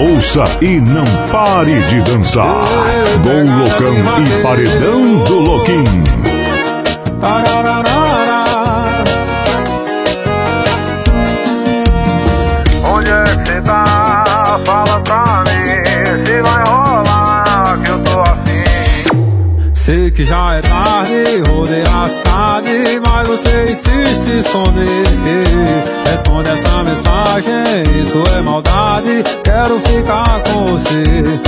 Ouça e não pare de dançar. Gol Loucão e Paredão do Louquim. Onde é que cê tá? Fala pra mim se vai rolar que eu tô afim. Sei que já é tarde, rodei a cidade, mas você insiste em se esconder. Responde essa mensagem, isso é maldade, quero ficar com você.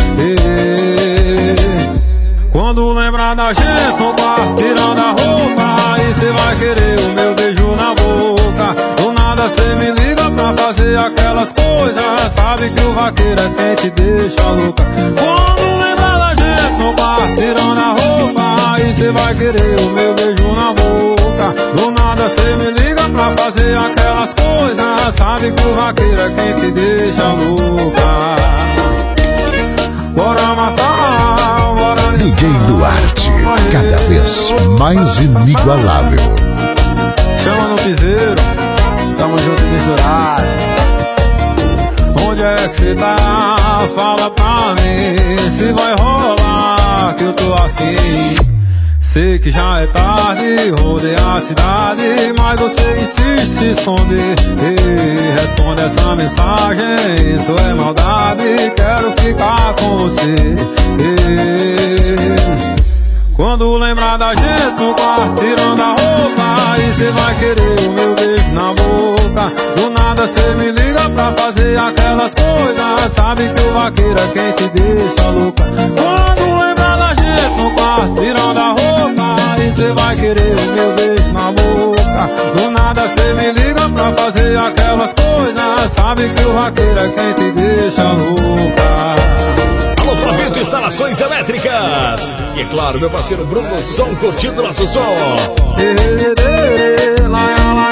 Quando lembrar da gente no quarto tirando a roupa, aí cê vai querer o meu beijo na boca. Do nada cê me liga pra fazer aquelas coisas, sabe que o vaqueiro é quem te deixa louca. Quando lembrar da gente no quarto tirando a roupa, aí cê vai querer o meu beijo na boca. Do nada cê me liga pra fazer aquelas coisas, sabe que o vaqueiro é quem te deixa louca. Bora amassar, bora DJ Duarte, cada vez mais inigualável. chama no piseiro, tamo junto e misturado. Onde é que cê tá? Fala pra mim se vai rolar que eu tô afim. Sei que já é tarde, rodei a cidade, mas você insiste em se esconder. Responde essa mensagem, isso é maldade, quero ficar com você. Quando lembrar da gente no quarto tirando a roupa, aí cê vai querer o meu beijo na boca. Do nada cê me liga pra fazer aquelas coisas, sabe que o vaqueiro é quem te deixa louca. Quando lembrar da gente no quarto tirando a roupa, aí cê vai querer o meu beijo na boca. Do nada cê me liga pra fazer aquelas coisas, sabe que o vaqueiro é quem te deixa louca. Alô, Flavento Instalações Elétricas. E é claro, meu parceiro Bruno Som curtindo nosso som. Lá, lá,